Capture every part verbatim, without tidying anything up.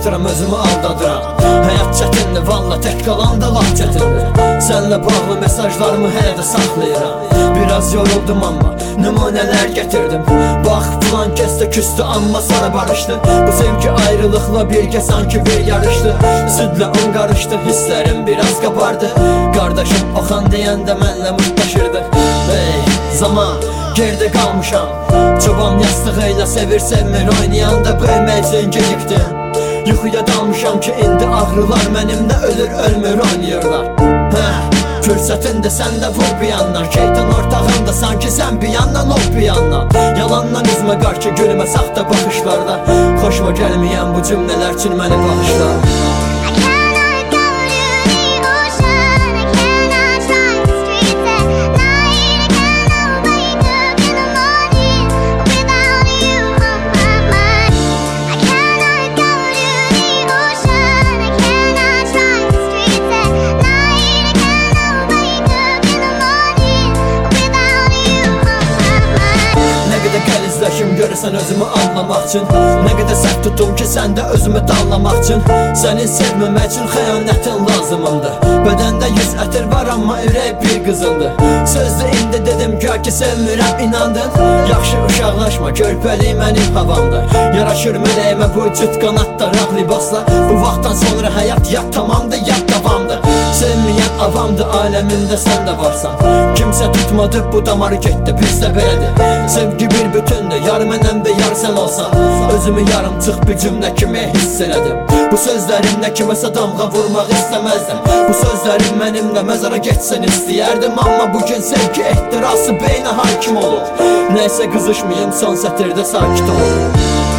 yaratıram, özümü aldadıram. Həyat çətindir, valla tək qalan da laf çətindir. Sənlə bağlı mesajlarımı hələ də saxlayıram. Biraz yoruldum amma nümunələr getirdim. Bax filan kəsdə küstü amma sana barışdı. Bu sevgi ayrılıqla birgə sanki bir yarışdı. Südlə un qarışdı, hisslərim biraz qabardı. Qardaşım oxan deyəndə mənlə mutlaşırdı. Hey zaman gerdə qalmışam. Çoban yastığı ilə sevir sevmir oynayanda böyümək üçün gecikdim. Yuxuya dalmışam ki indi ağrılar mənimlə ölür ölmür oynayırlar. Hə fürsətində səndə vur bir yandan. Şeytan ortağında sanki sən bir yandan ol bir yandan. Yalandan üzmə qarşı gülmə saxta baxışlarda. Xoşuma gəlməyən bu cümlələr üçün məni bağışla. Görürsən özümü anlamaq üçün. Nə qədər sərt tutum ki səndə özümü danlamaq üçün. Səni sevməmək üçün xəyanətin lazımımdır. Bədəndə yüz ətir var amma ürək bir qızındır. Sözdə indi dedim gör ki sevmirəm inandın. Yaxşı uşaqlaşma körpəlik mənim havamdır. Yaraşır mələyimə bu cüt qanatlar ağ libasla. Bu vaxtdan sonra həyat yat tamamdır yat davamdır. Sevməyən avamdır aləmində sən də varsan. Kimsə tutmadı bu damarı getdi bizdə belədir. Sevgi bir bütündür yar mənəm də yar sən olsan. Özümü yarım çıx bir cümlə kimi hiss elədim. Bu sözlərimlə kiməsə damğa vurmaq istəməzdim. Bu sözlərim mənimlə məzara getsin istəyərdim. Amma bugün sevgi ehtirası beynə hakim olur. Nəysə qızışmayım son sətirdə sakit olun.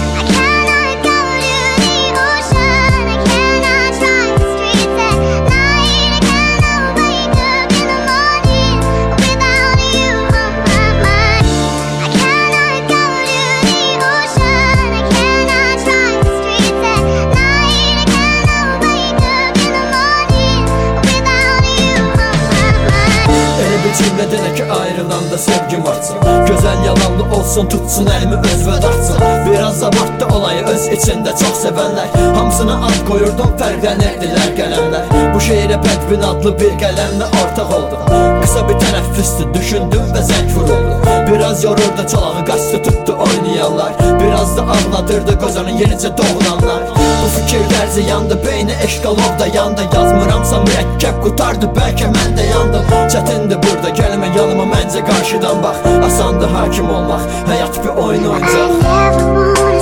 Cümlədə ki ayrılanda sevgim artsın. Gözəl yalanlı olsun tutsun əlimi özvə dartsın. Biraz abartdı olayı öz içində çox sevənlər. Hamısına ad qoyurdum fərqlənirdilər qələmlər. Bu şeirə bədbin adlı bir qələmlə ortaq oldum. Qısa bir tənəffüstü düşündüm və zəng vuruldu. Biraz yorurdu çalağı qaçdı tutdu oynayanlar. Biraz da ağladırdı qozanın yenicə doğulanlar. Bu fikirlər ziyandı beyni eşqalovda yandı. Yazmıramsa mürəkkəb qutardı bəlkə mən də yandım. Çətindir burada gəlmə yanıma məncə qarşıdan bax. Asandı hakim olmaq həyat bir oyun oynayacaq.